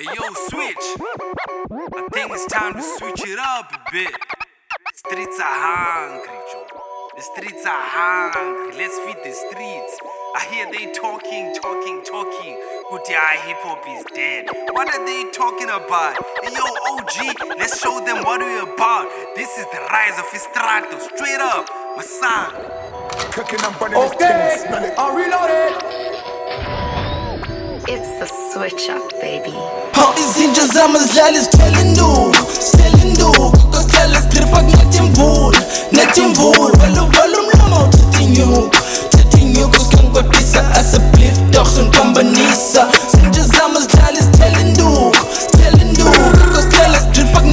Hey yo, switch. I think it's time to switch it up a bit. Streets are hungry, Joe. The streets are hungry. Let's feed the streets. I hear they talking. Kuti hip hop is dead. What are they talking about? Hey yo, OG, let's show them what we're about. This is the rise of Estrato. Straight up, my son. Okay, I'm reloaded. It's the switch up, baby. Izinja zamazidlala sithel'induku Kosithala sigripha netimvula Vala umlomo uthatha inyuku Sikangikwatisa asabliff dogs ungipambanisa Izinja zamazidlala sithel'induku Kosithala sigripha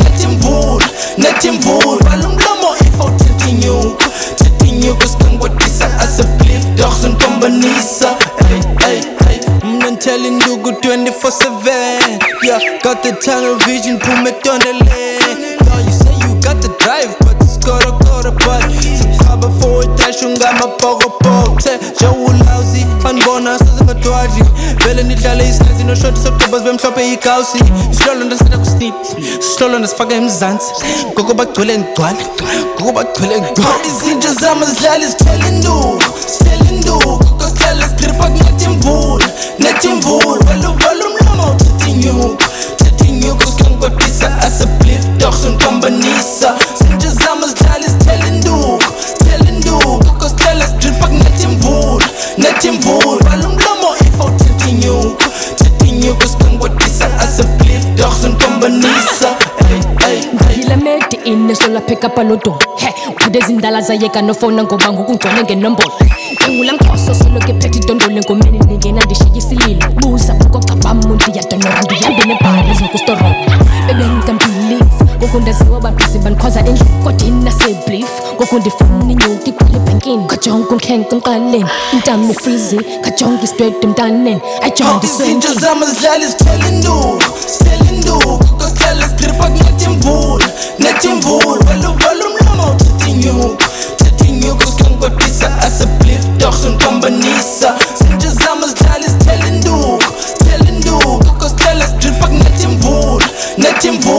netimvula Vala umlomo ifa uthatha inyuku Sikangikwatisa asabliff dogs ungipambanisa I'm telling you good 24/7. Yeah, got the tunnel vision, pull me on the lane. Yeah, you say you got the drive, but it's gotta but Sikaba for it, shunga mapoko. Say, Joe lousy, unborn us as a dodgy. Velen idlala isikhathi no short October bemhlophe ikausi. Slow on the stand up sleep, slow on the sifaka emzansi. Gogo bagcwele ngigcwala, Izinja zamazidlala sithel'induku Kosithala sigripha netimvula Vala umlomo uthatha inyuku Sikangikwatisa asabliff dogs ungipambanisa Izinja zamazidlala sithel'induku Kosithala sigripha netimvula Vala umlomo ifa uthatha inyuku Sikangikwatisa asabliff dogs ungipambanisa Ngile made in sola pick up alodo he udezi ndala zayeka nofona ngoba ngokungcwele ngenombolo engula mkhoso solo ke phethe idondole ngomeni ningena ndishiyisilile buza kokocabama ndiyadonora ndihambe nebhari zokustoro bebe ngikampili ngokundaziwa babhizi banikhoza endlini kodina seblief ngokundifuna inyuki igcwele bankini kajonga unkhenke emqaleni intamo freezy kajonga straight emntaneni ajonga Izinja zamazidlala sithel'induku Kosithala sigripha netimvula Vala umlomo uthatha inyuku Sikangikwatisa asabliff dogs ungipambanisa Izinja zamazidlala sithel'induku Kosithala sigripha netimvula